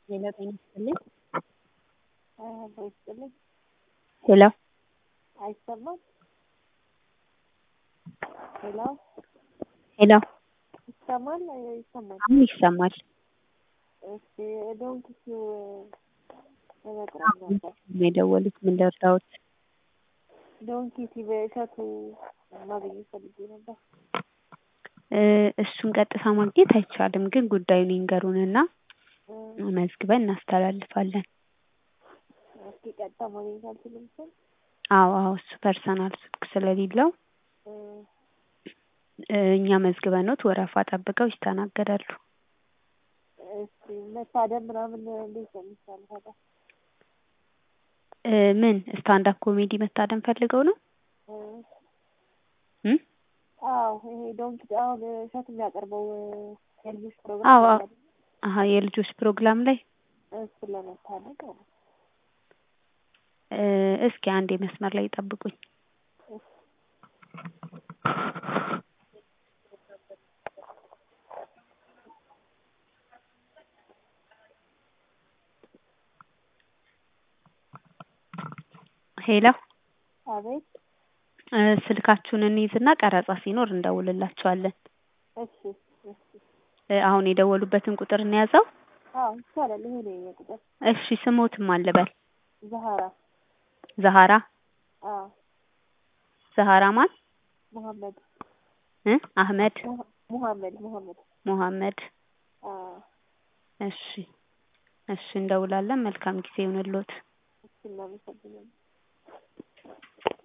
ሌላ ጤና ይስጥልኝ። ይስጥልኝ። ሄሎ አይሰማም? ሄሎ ሄሎ ይሰማል? ይሰማል። አሁን ይሰማል። እሺ ዶንኪው ለመቅረብ ነበር። የደወሉት ምን ልርዳዎት? ዶንኪ በእሸቱ ማግኘት ፈልጌ ነበር። እሱን ቀጥታ ማግኘት አይቻልም፣ ግን ጉዳዩን ይንገሩንና መዝግበን እናስተላልፋለን። እስኪ ቀጥታ ማግኘት አልችልም ስል? አዎ እሱ ፐርሰናል ስልክ ስለሌለው እኛ መዝግበኖት ወረፋ ጠብቀው ይስተናገዳሉ። እሺ መታደም ምናምን እንዴት ነው የሚቻለው ታዲያ? ምን ስታንድ አፕ ኮሜዲ መታደም ፈልገው ነው? አዎ ይሄ ዶንኪ አሁን እሸቱ የሚያቀርበው የልጆች ፕሮግራም ነው። የልጆች ፕሮግራም ላይ እሱ ለመታደም ነው። እስኪ አንዴ መስመር ላይ ጠብቁኝ። ሄሎ አቤት። ስልካችሁን እንይዝና ቀረጻ ሲኖር እንደውልላችኋለን። እሺ አሁን የደወሉበትን ቁጥር እንያዘው? አዎ ይቻላል። ይሄ ነው የኔ ቁጥር። እሺ ስሞትም አልበል? ዛሃራ። ዛሃራ? አዎ። ዛሃራ ማን? መሐመድ። አህመድ? መሐመድ። አዎ። እሺ እንደውላለን። መልካም ጊዜ ይሁንልዎት። እናመሰግናለን።